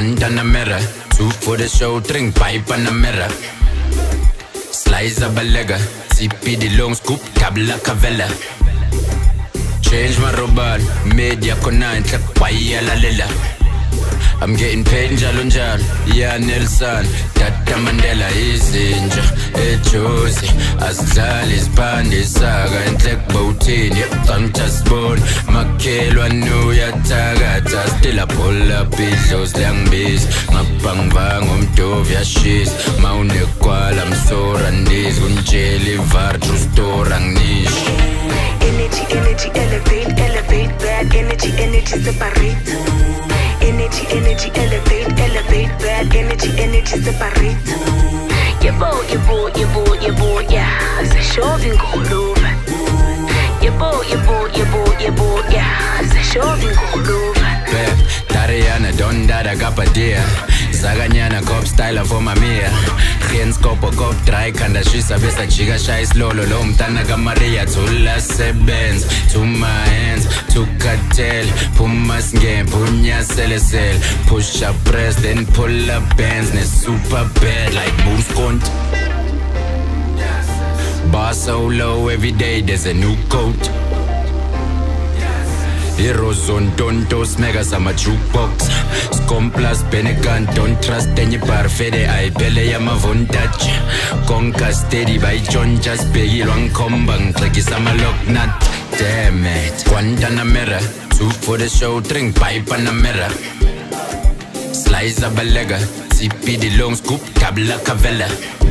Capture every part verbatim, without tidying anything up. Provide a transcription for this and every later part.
Guantanamera, two for the show, drink pipe and a mirror. Slice a balega, C P the long scoop, tabla cavella. Change my robot, media kona intra kwaya la lela. I'm getting paid njalo njalo, yeah Nelson, Tata Mandela izinja, ejozi, asidlali izibhande isaga, enhlek bowtini, yaqamta sibone, makhelwa nuyathakatha, still I pull up idlozi liyangibiza, ngabhangibanga umdovi yashisa, mawunekwala msorandizi, kunjela ivar true story anginishi. Energy, energy, elevate, elevate, bad energy, energy separate. Energy, energy, elevate, elevate, bad energy, energy separate. Yebo, yebo, yebo, yebo, yeah, seshovi ngolova. Yebo, yebo, yebo, yebo, yeah, seshovi ngolova. Beb, Tariana, don dada kapadia. Zaganyana cop style for my mia. Geen skopo kop dry kanda shisa besa chiga shais lolo lo mtana kamaria tula sebenz to my hands to cartel pumas game punya selesel push up press then pull up bands ne super bad like moves count. Bar so low every day there's a new coat. Heroes on tontos, megas I'm a jukebox. Scum plus Benegan, don't trust any parfede. I pele ya mavontage. Conquer steady by John just peggy long combang. Like it's a lock nut. Damn it. Guantanamera, two for the show, drink pipe and a mirror. Slice a balega, C P the long scoop, tabla cavella.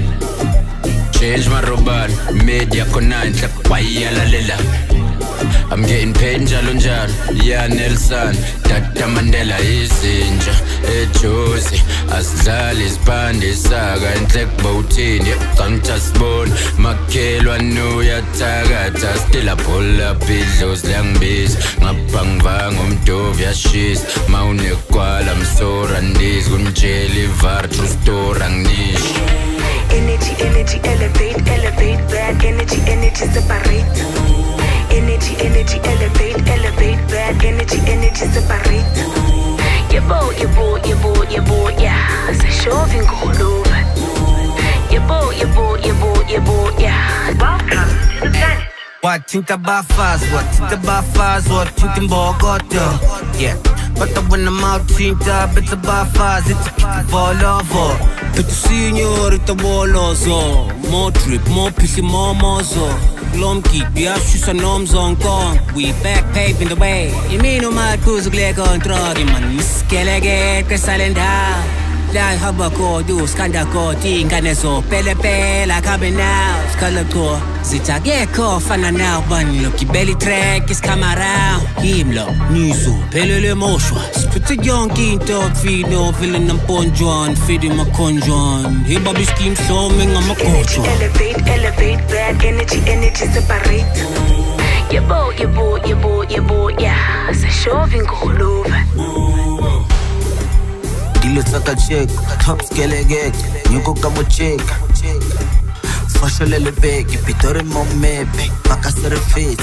Change my robot, media kona intra kwaya la lela. I'm getting paid njalo njalo, yeah Nelson, Tata Mandela izinja, ejozi, asidlali izibhande isaga, enhlek bowtini, yaqamta sibone, makhelwa nuyathakatha, still I pull up idlozi liyangibiza, ngabhangibanga umdovi yashisa, mawunekwala msorandizi, kunjela ivar true story anginishi. Energy, energy, elevate, elevate, bad energy, energy separate. Energy, energy, elevate, elevate, bad energy, energy separate. Yebo, yebo, yebo, yebo, yeah, seshovi ngolova. Yebo, yebo, yebo, yebo, yeah. Welcome to the planet. What think about fast, what think about fast, what think about God, yeah. But when I'm out, think up, it's about fast, it's a kick fall over. But the senior, it's a wall also. More trip, more pissy, more mozo. Lom keep ya shoes and noms on kong. We back paving the way. You mean no mad cruise leg on drug, man. Skelege, Casalenda. Dai habako, do scandako, tinganeso, pele pele, coming out, scalaco. Zita gecko, fana now, bunny, look, belly track is come around. Himlo, Niso, pele moshwa. Spit a young king top feed, no villain and ponjon, feeding my conjon. Hey, Bobby scheme, so ming, I'm a coach. Elevate, elevate, bad energy, energy separate. Yebo, yebo, yebo, yebo, yeah, seshovi ngolova. Dilo tsaka check, top skelege, nyuko kamo check. Fashion elevate, pitore mo mepe, pakasere fit.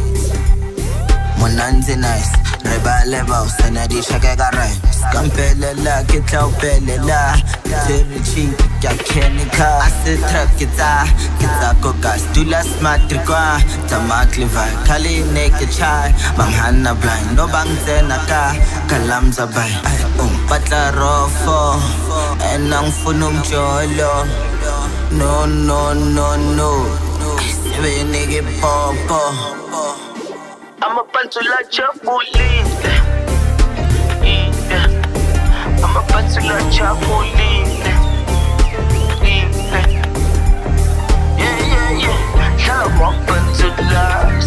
Monanze nice, reba leba, usanadi shakega rai. Skampele la, kitla upele la. Terry cheap, ya kenika. Ase truck kita, kita kokas. Dula smart trikwa, tamak livai. Kali naked chai, mamhana blind. No bang zenaka, kalam zabay. Um patla rofo, enang funum jolo. No, no, no, no. Sebe nigga popo. I'm a bunch of like Chapolin. I'm a bunch of like Chapolin. Yeah, yeah, yeah. I'm a bunch of like.